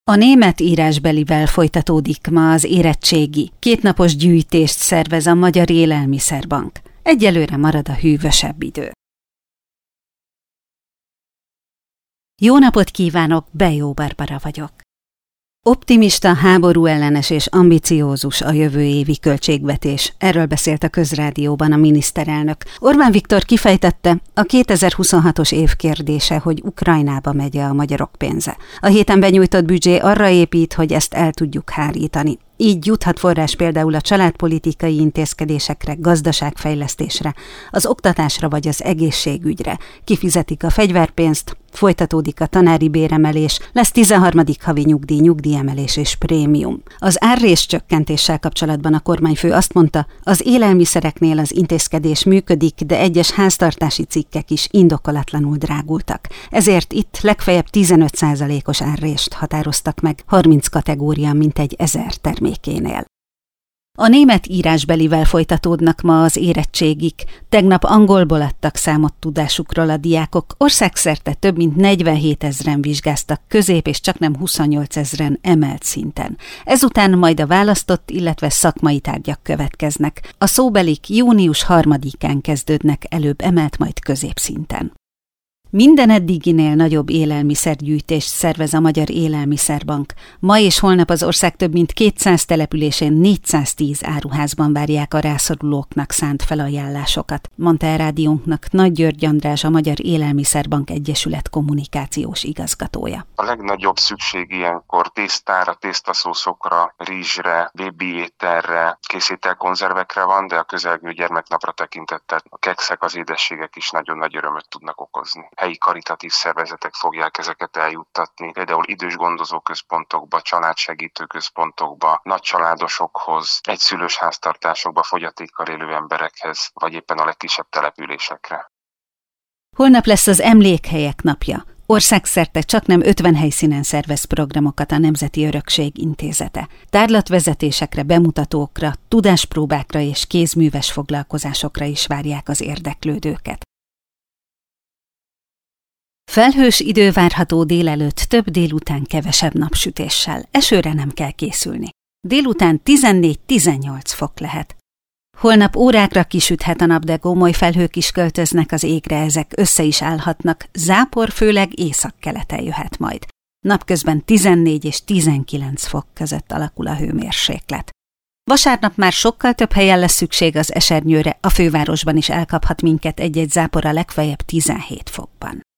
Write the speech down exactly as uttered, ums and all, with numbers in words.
A német írásbelivel folytatódik ma az érettségi. Kétnapos gyűjtést szervez a Magyar Élelmiszerbank. Egyelőre marad a hűvösebb idő. Jó napot kívánok, Bejó Barbara vagyok. Optimista, háborúellenes és ambiciózus a jövő évi költségvetés. Erről beszélt a Közrádióban a miniszterelnök. Orbán Viktor kifejtette, a kétezer-huszonhatos év kérdése, hogy Ukrajnába megy a magyarok pénze. A héten benyújtott büdzsé arra épít, hogy ezt el tudjuk hárítani. Így juthat forrás például a családpolitikai intézkedésekre, gazdaságfejlesztésre, az oktatásra vagy az egészségügyre. Kifizetik a fegyverpénzt, folytatódik a tanári béremelés, lesz tizenharmadik havi nyugdíj, nyugdíjemelés és prémium. Az árrés csökkentéssel kapcsolatban a kormányfő azt mondta, az élelmiszereknél az intézkedés működik, de egyes háztartási cikkek is indokolatlanul drágultak. Ezért itt legfeljebb tizenöt százalékos árrést határoztak meg, harminc kategória mintegy ezer termékénél. A német írásbelivel folytatódnak ma az érettségik. Tegnap angolból adtak számot tudásukról a diákok, országszerte több mint negyvenhét ezren vizsgáztak közép és csaknem huszonnyolc ezren emelt szinten. Ezután majd a választott, illetve szakmai tárgyak következnek. A szóbelik június harmadikán kezdődnek, előbb emelt, majd középszinten. Minden eddiginél nagyobb élelmiszergyűjtést szervez a Magyar Élelmiszerbank. Ma és holnap az ország több mint kétszáz településén négyszáztíz áruházban várják a rászorulóknak szánt felajánlásokat, mondta el rádiónknak Nagy György András, a Magyar Élelmiszerbank Egyesület kommunikációs igazgatója. A legnagyobb szükség ilyenkor tésztára, tésztaszószokra, rizsre, bébi ételre, készételkonzervekre van, de a közelgő gyermeknapra tekintettel a kekszek, az édességek is nagyon nagy örömöt tudnak okozni. Helyi karitatív szervezetek fogják ezeket eljuttatni, például idős gondozóközpontokba, családsegítő központokba, nagycsaládosokhoz, egyszülős háztartásokba, fogyatékkal élő emberekhez, vagy éppen a legkisebb településekre. Holnap lesz az Emlékhelyek napja. Országszerte csaknem ötven helyszínen szervez programokat a Nemzeti Örökség Intézete. Tárlatvezetésekre, bemutatókra, tudáspróbákra és kézműves foglalkozásokra is várják az érdeklődőket. Felhős idő várható délelőtt, több délután kevesebb napsütéssel. Esőre nem kell készülni. Délután tizennégy-tizennyolc fok lehet. Holnap órákra kisüthet a nap, de gomoly felhők is költöznek az égre, ezek össze is állhatnak. Zápor főleg északkeleten jöhet majd. Napközben tizennégy és tizenkilenc fok között alakul a hőmérséklet. Vasárnap már sokkal több helyen lesz szükség az esernyőre, a fővárosban is elkaphat minket egy-egy zápor, a legfeljebb tizenhét fokban.